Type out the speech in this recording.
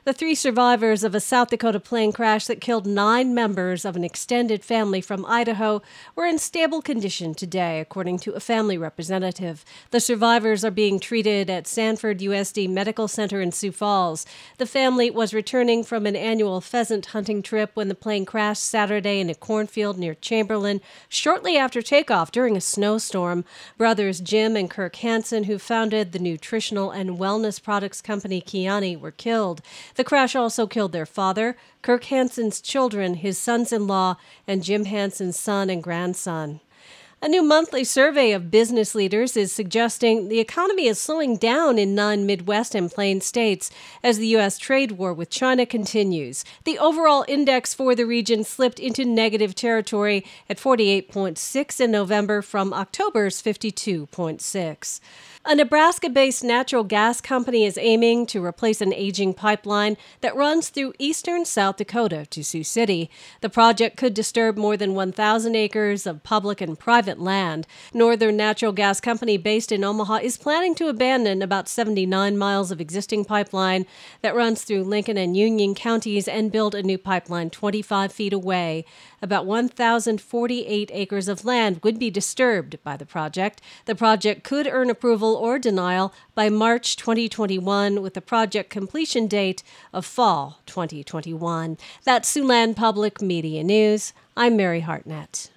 The three survivors of a South Dakota plane crash that killed 9 members of an extended family from Idaho were in stable condition today, according to a family representative. The survivors are being treated at Sanford USD Medical Center in Sioux Falls. The family was returning from an annual pheasant hunting trip when the plane crashed Saturday in a cornfield near Chamberlain shortly after takeoff during a snowstorm. Brothers Jim and Kirk Hansen, who founded the nutritional and wellness products company Kiani, were killed. The crash also killed their father, Kirk Hansen's children, his sons-in-law, and Jim Hansen's son and grandson. A new monthly survey of business leaders is suggesting the economy is slowing down in 9 Midwest and Plain states as the U.S. trade war with China continues. The overall index for the region slipped into negative territory at 48.6 in November from October's 52.6. A Nebraska-based natural gas company is aiming to replace an aging pipeline that runs through eastern South Dakota to Sioux City. The project could disturb more than 1,000 acres of public and private land. Northern Natural Gas Company, based in Omaha, is planning to abandon about 79 miles of existing pipeline that runs through Lincoln and Union counties and build a new pipeline 25 feet away. About 1,048 acres of land would be disturbed by the project. The project could earn approval or denial by March 2021, with a project completion date of fall 2021. That's Siouxland Public Media News. I'm Mary Hartnett.